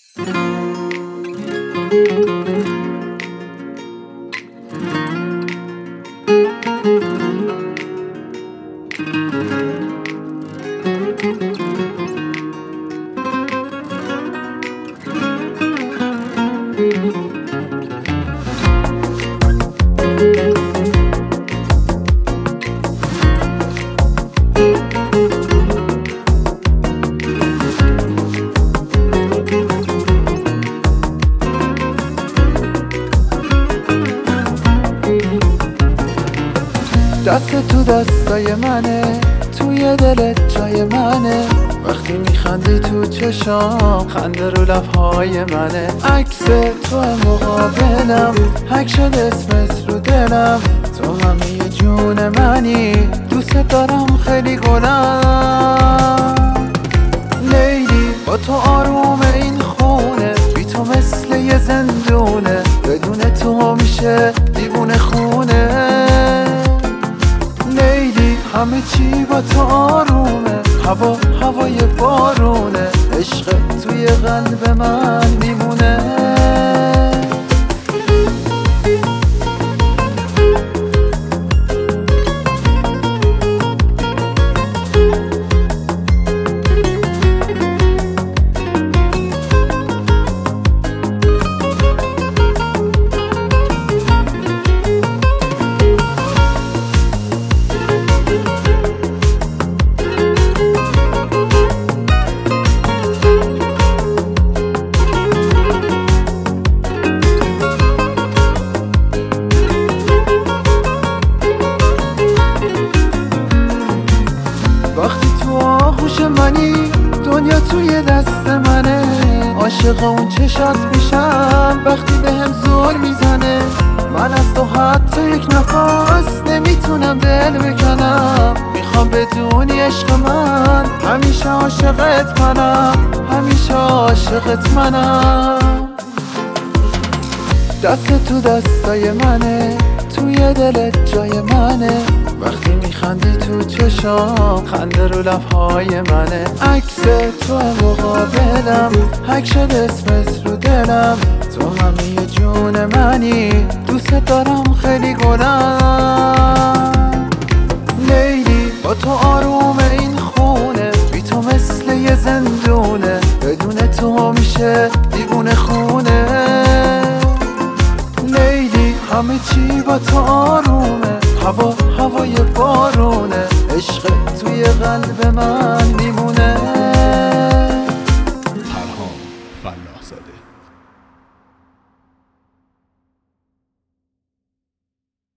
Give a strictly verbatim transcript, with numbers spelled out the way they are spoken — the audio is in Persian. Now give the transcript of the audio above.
دست تو دستای منه، توی دلت جای منه. وقتی میخندی تو چشام، خنده رو لبهای منه. عکس تو مقابلم، حک شد اسمت رو دلم. تو همه جون منی، دوست دارم خیلی گلم. لیلی با تو آروم این خونه، بی تو مثل یه زندونه. بدون تو میشه دیوونه خونه. لیلی همه چی با تو آرومه، هوا هوای بارونه. عشق توی قلب من میمونه. وقتی تو آغوش منی، دنیا توی دست منه. عاشق اون چشات میشم وقتی بهم زل میزنه. من از تو حتی یک نفس نمیتونم دل بکنم. میخوام بدونی عشق من همیشه عاشقت منم، همیشه عاشقت منم. دست تو دستای منه، توی دلت جای منه. وقتی میخندی تو چشام، خنده رو لبهای منه. عکس تو مقابلم، حک شد اسمت رو دلم. تو همه جون منی، دوست دارم خیلی گلم. لیلی با تو آروم این خونه، بی تو مثل یه زندونه. بدون تو میشه دیوونه خونه. لیلی همه چی با تو آرومه، هوا هوای بارونه. عشق توی قلب من میمونه. پرهام فلاح زاده.